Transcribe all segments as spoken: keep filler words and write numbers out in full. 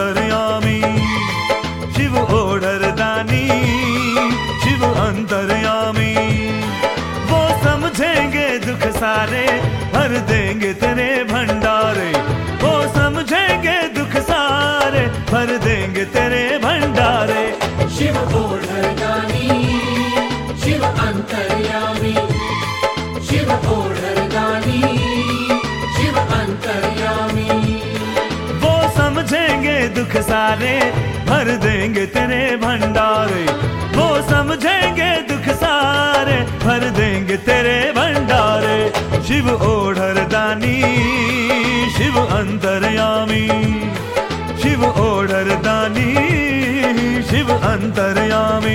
अंतर्यामी, शिव ओढ़रदानी, शिव अंतर्यामी। वो समझेंगे दुख सारे, भर देंगे तेरे भंडारे। वो समझेंगे दुख सारे, भर देंगे तेरे भंडारे। शिव ओढ़रदानी, शिव अंतर्यामी, शिव ओढ़रदानी, शिव अंतर्यामी। वो समझेंगे दुख सारे, भर देंगे तेरे भंडारे। वो समझेंगे दुख सारे, भर देंगे तेरे भंडारे। शिव ओढ़रदानी, शिव अंतर्यामी, शिव ओढ़रदानी, शिव अंतर्यामी।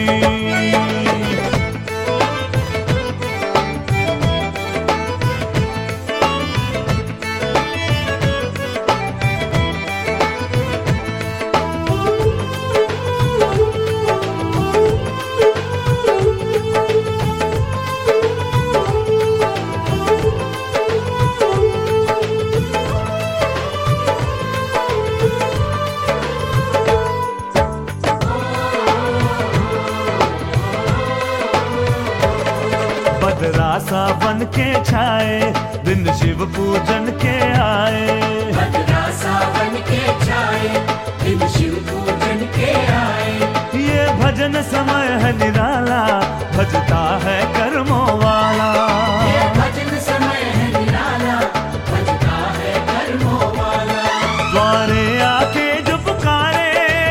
बदरासा बन के छाए, दिन शिव पूजन के आए। बदरासा बन के छाए, दिन शिव पूजन के आए। ये भजन समय है निराला, भजता है कर्मों वाला। ये भजन समय है निराला, भजता है कर्मों वाला। द्वारे आके जो पुकारे,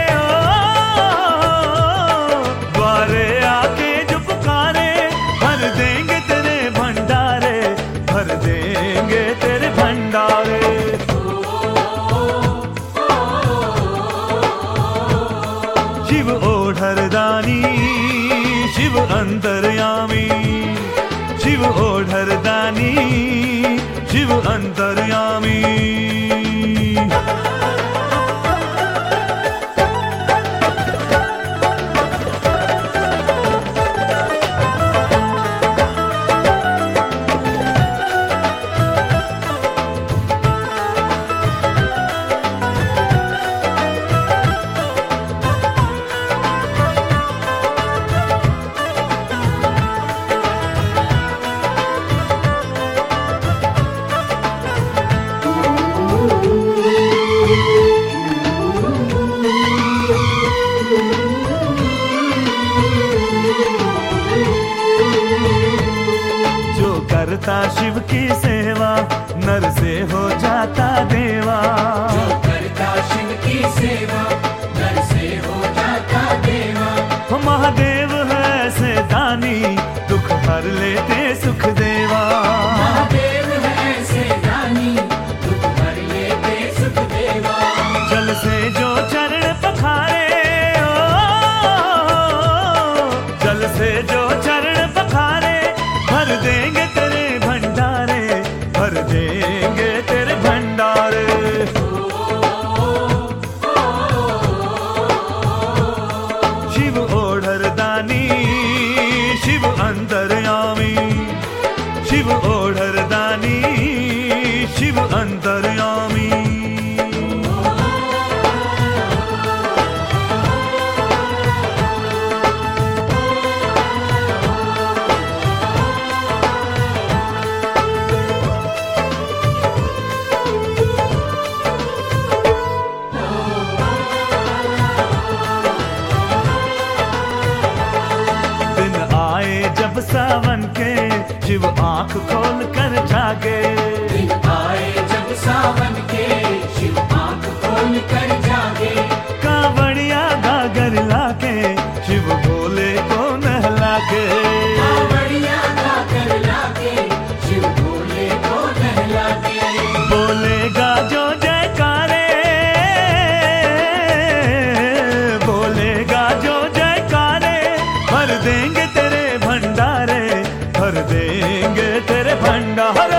ओ, द्वारे आके जो पुकारे, भर देंगे तेरे भंडारे, भर देंगे तेरे भंडारे। शिव ओढ़रदानी, शिव अंतर्यामी, शिव ओढ़रदानी, शिव अंतर्यामी। करता शिव की सेवा, नर से हो जाता देवा। जो करता शिव की सेवा, नर से हो जाता देवा। वो महादेव है ऐसे दानी, दुख हर लेते सुख देवा। महादेव है ऐसे दानी, दुख हर लेते सुख देवा। जल से जो चरण पखारे, ओ, जल से जो चरण पखारे, भर देंगे तेरे भंडारे, भर देंगे तेरे भंडारे। शिव ओढ़रदानी, शिव अंतर्यामी, शिव ओढ़रदानी, शिव अंतर्यामी। जब सावन के शिव आंख खोल कर जागे। दिन आए जब सावन के, शिव आंख खोल कर जागे। कांवड़िया गागर लाके, शिव भोले को नहला के। कांवड़िया गागर लाके, शिव भोले को नहला के। बोलेगा जो जयकारे, बोलेगा जो जयकारे, भर देंगे तेरे भंडारे, भर देंगे तेरे भंडारे।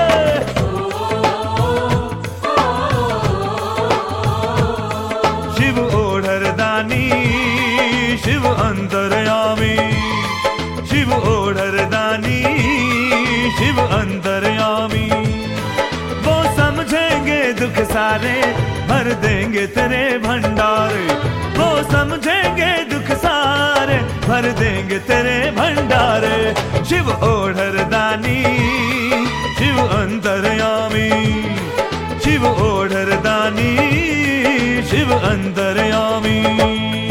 शिव ओढ़रदानी, शिव अंतर्यामी, शिव ओढ़रदानी, शिव अंतर्यामी। वो समझेंगे दुख सारे, भर भर देंगे तेरे भंडारे, वो समझेंगे दुख सारे, भर देंगे तेरे भंडारे। शिव ओढ़र दानी, शिव अंतर्यामी, शिव ओढ़र दानी, शिव अंतर्यामी।